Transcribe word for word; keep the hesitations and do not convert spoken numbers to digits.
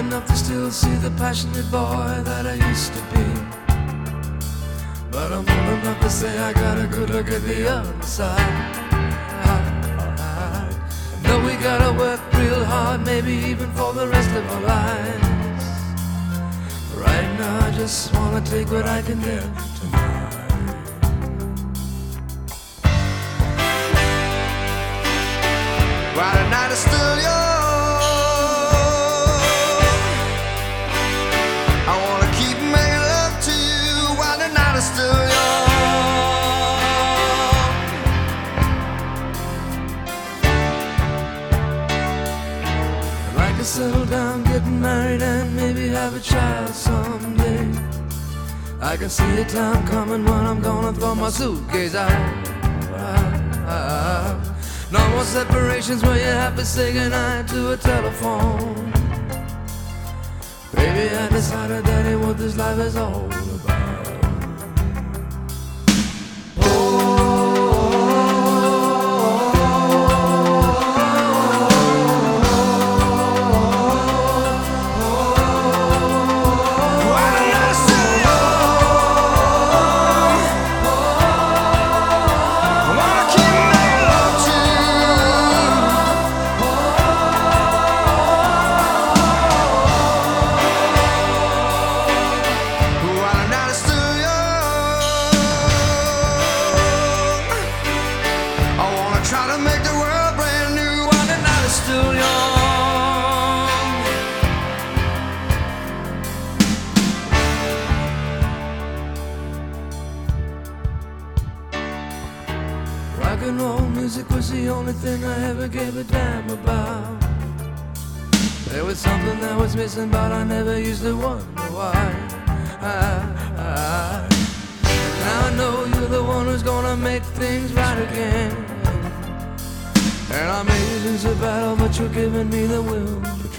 enough to still see the passionate boy that I used to be. But I'm old enough to say I got a good look at the other side. Know we gotta work real hard, maybe even for the rest of our lives. Right now I just wanna take what I can get tonight. While the night is still young, I wanna keep making love to you while the night is still young. Settle down, get married, and maybe have a child someday. I can see a time coming when I'm gonna throw my suitcase out. No more separations where you have to say goodnight to a telephone. Baby, I decided that ain't what this life is all about. Try to make the world brand new while the night is still young. Rock and roll music was the only thing I ever gave a damn about. There was something that was missing, but I never used to wonder why. I, I, now I know you're the one who's gonna make things right again. And I'm amazing to battle, but you're giving me the will to